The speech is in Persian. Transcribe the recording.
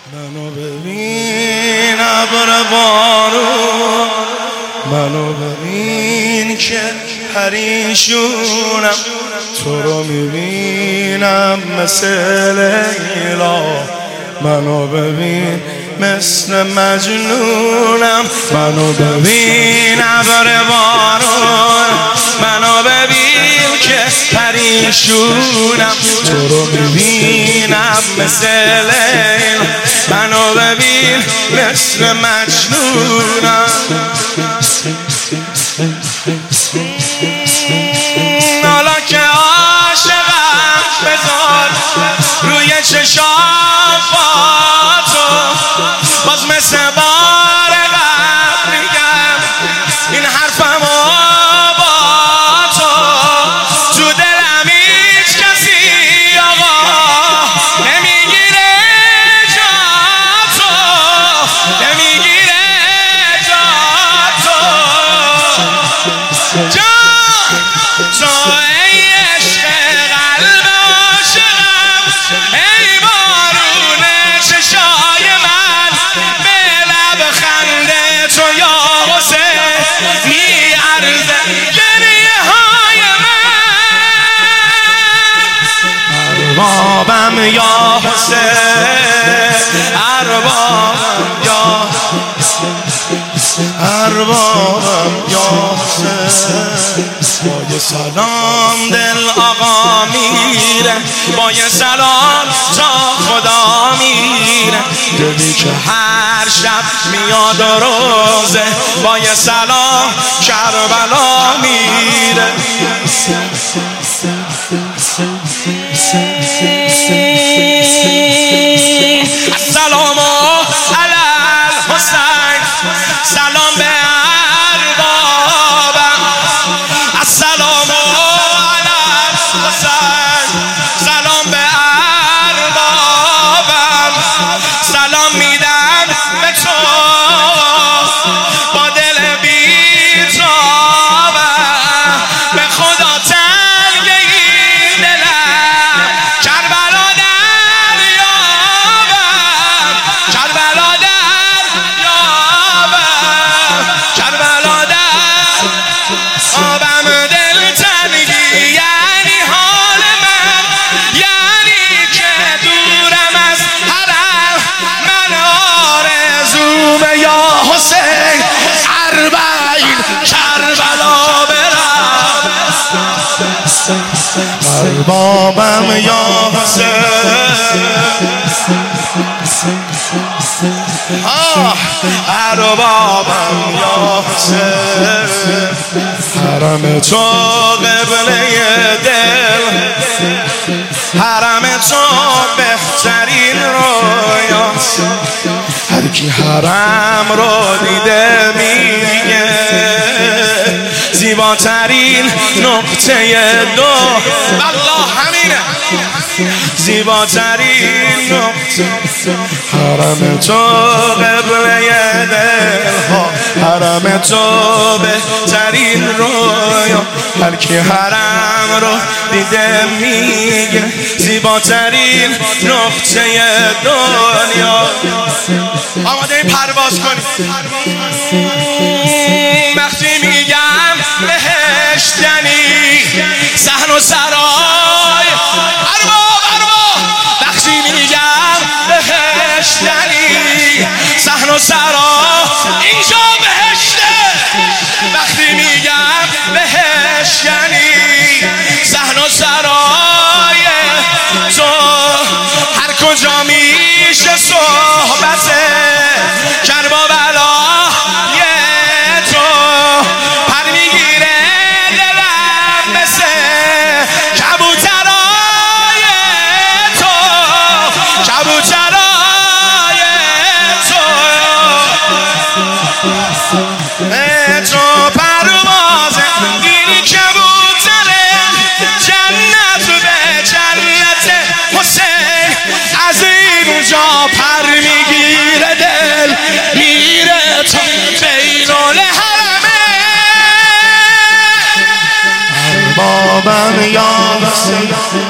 منو ببین ابر بارون، منو ببین که پریشونم، تو رو میبینم مثل لیلا. منو ببین مثل مجنونم، منو ببین ابر بارون، منو ببین که پریشونم، تو رو میبینم مثل لیلا. منو ببین مثل مجنونم. حالا که عاشقم بذار روی چشام با تو، باز مثل بار قبل میگم این حرفمو با تو. تو دلم هیچ کسی آقا نمیگیره جا تو، نمیگیره جا تو. تو ای عشق قلب عاشقم، ای بارون چشای من، به لب خنده تو یا حسین میارزه گریه های من. اربابم یا حسین، اربابم یا اربابم یا حسین. با یه سلام دل آقا میره، با یه سلام تا خدا میره. دلی که هر شب میاد و روزه، با یه سلام کربلا میره. السلام علی الحسین، سلام به اربابم. السلام علی الحسین، سلام به اربابم. سلام میدم به تو با دل بی‌تابم، به خدا تنگ این دلم، کربلا دریابم، کربلا دریابم، کربلا دریابم. دل تنگی یعنی حال من، یعنی که دورم از حرم. من آرزوم یا حسین اربعین کربلا برم. اربابم یا حسین، اربابم یا حسین. حرم تو قبله دل، حرم تو بهترین رویاست. هر کی حرم رو دیده میگه زیباترین نقطه دو. والله همینه، زیباترین نقطه. حرم تو قبله دل ها، حرم تو بهترین رویا. هر کی حرم رو دیده میگه زیباترین نقطه دنیا. آماده این پرواز کنید. وقتی میگم بهشتنی صحن و سرای، ارباب ارباب. وقتی میگم بهشتنی صحن و سرای، اینجا بهشته. وقتی میگم بهشتنی صحن و سرای تو، هر کجا میشه صحبته کربلا بلای تو. پر میگیره دلم مثل کبوترای تو، کبوترای تو. تو پروازه این کبوتره، جنت به جنت حسین. از اینجا پر میگیره دل، میره تا بین الحرمه. اربابم یا حسین،